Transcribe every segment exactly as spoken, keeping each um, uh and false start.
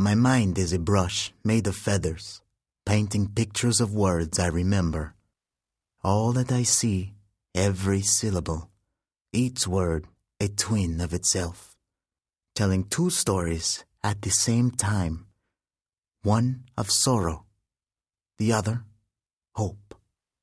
My mind is a brush made of feathers, painting pictures of words I remember. All that I see, every syllable, each word a twin of itself, telling two stories at the same time, one of sorrow, the other hope.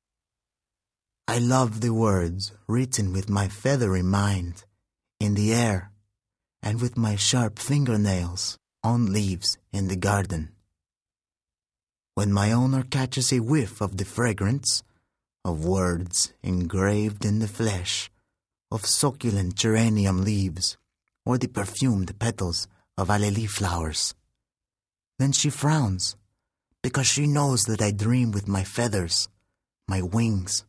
I love the words written with my feathery mind in the air and with my sharp fingernails on leaves in the garden. When my owner catches a whiff of the fragrance of words engraved in the flesh, of succulent geranium leaves, or the perfumed petals of aleli flowers, then she frowns, because she knows that I dream with my feathers, my wings.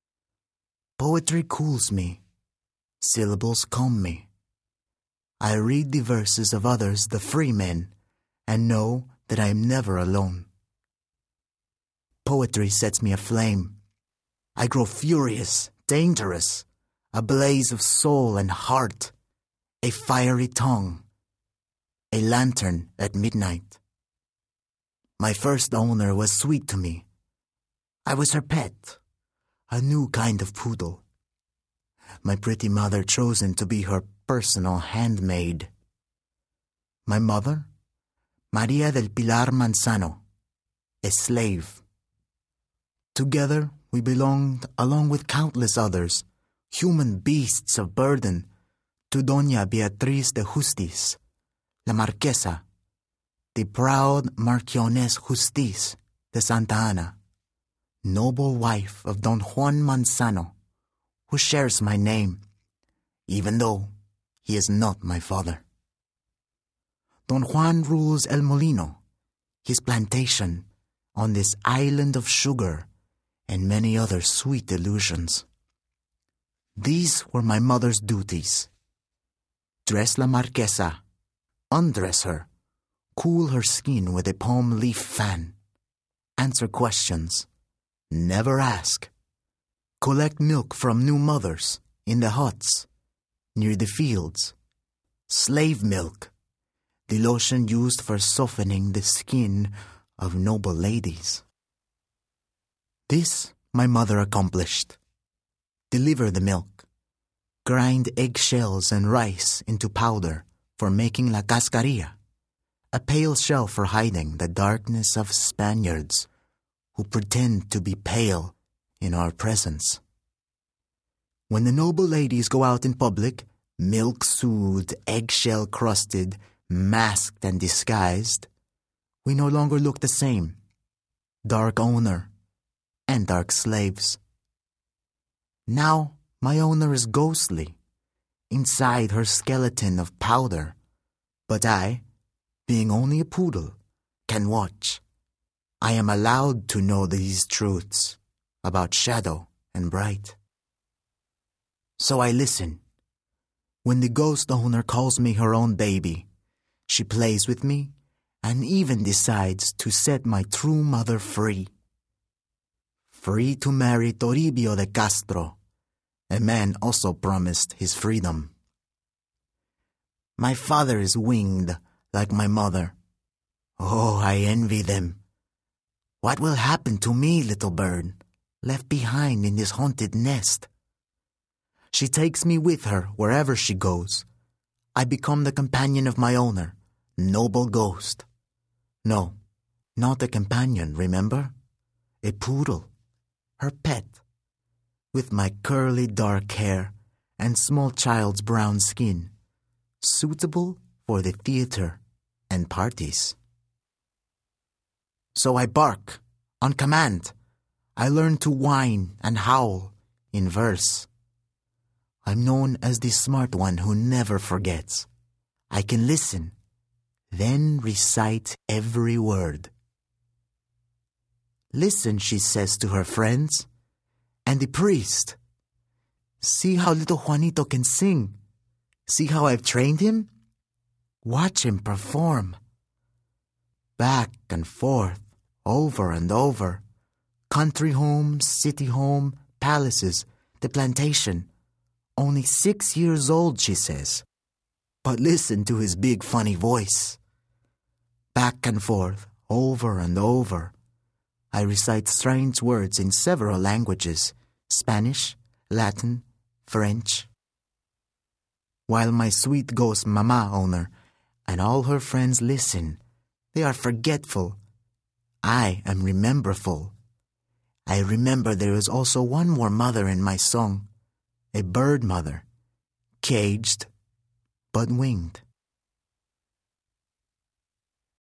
Poetry cools me, syllables calm me. I read the verses of others, the free men, and know that I am never alone. Poetry sets me aflame. I grow furious, dangerous, a blaze of soul and heart, a fiery tongue, a lantern at midnight. My first owner was sweet to me. I was her pet, a new kind of poodle. My pretty mother chosen to be her personal handmaid. My mother, Maria del Pilar Manzano, a slave. Together we belonged, along with countless others, human beasts of burden, to Doña Beatriz de Justiz, la Marquesa, the proud Marchioness Justiz de Santa Ana, noble wife of Don Juan Manzano, who shares my name, even though he is not my father. Don Juan rules El Molino, his plantation, on this island of sugar and many other sweet illusions. These were my mother's duties. Dress la Marquesa, undress her, cool her skin with a palm leaf fan, answer questions, never ask, collect milk from new mothers in the huts, near the fields, slave milk, the lotion used for softening the skin of noble ladies. This my mother accomplished. Deliver the milk, grind eggshells and rice into powder for making la cascarilla, a pale shell for hiding the darkness of Spaniards who pretend to be pale in our presence. When the noble ladies go out in public, milk-soothed, eggshell-crusted, masked and disguised, we no longer look the same, dark owner and dark slaves. Now my owner is ghostly, inside her skeleton of powder, but I, being only a poodle, can watch. I am allowed to know these truths about shadow and bright. So I listen. When the ghost owner calls me her own baby, she plays with me and even decides to set my true mother free. Free to marry Toribio de Castro, a man also promised his freedom. My father is winged like my mother. Oh, I envy them. What will happen to me, little bird, left behind in this haunted nest? She takes me with her wherever she goes. I become the companion of my owner, noble ghost. No, not a companion, remember? A poodle, her pet, with my curly dark hair and small child's brown skin, suitable for the theater and parties. So I bark, on command. I learn to whine and howl in verse. I'm known as the smart one who never forgets. I can listen, then recite every word. Listen, she says to her friends, and the priest. See how little Juanito can sing. See how I've trained him? Watch him perform. Back and forth, over and over. Country home, city home, palaces, the plantation. Only six years old, she says. But listen to his big funny voice. back and forth, over and over. I recite strange words in several languages, Spanish, Latin, French. While my sweet ghost mama owner and all her friends listen, they are forgetful. I am rememberful. I remember there is also one more mother in my song, a bird mother, caged but winged.